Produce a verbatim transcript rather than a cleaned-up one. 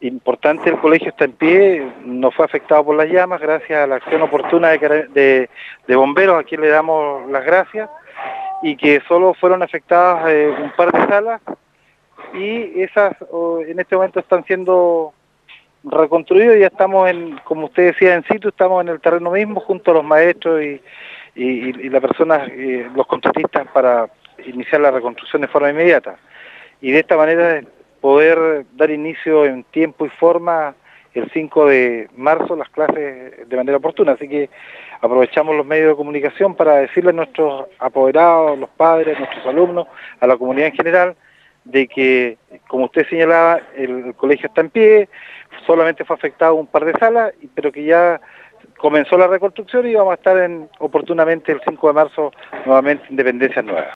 importante, el colegio está en pie, no fue afectado por las llamas, gracias a la acción oportuna de, de, de bomberos, a quien le damos las gracias, y que solo fueron afectadas eh, un par de salas, y esas oh, en este momento están siendo reconstruidas, y ya estamos, en, como usted decía, en situ, estamos en el terreno mismo, junto a los maestros y, y, y las personas, eh, los contratistas, para iniciar la reconstrucción de forma inmediata. Y de esta manera poder dar inicio en tiempo y forma el cinco de marzo las clases de manera oportuna. Así que aprovechamos los medios de comunicación para decirle a nuestros apoderados, los padres, a nuestros alumnos, a la comunidad en general, de que, como usted señalaba, el, el colegio está en pie, solamente fue afectado un par de salas, pero que ya comenzó la reconstrucción y vamos a estar en, oportunamente el cinco de marzo nuevamente en Dependencias Nuevas.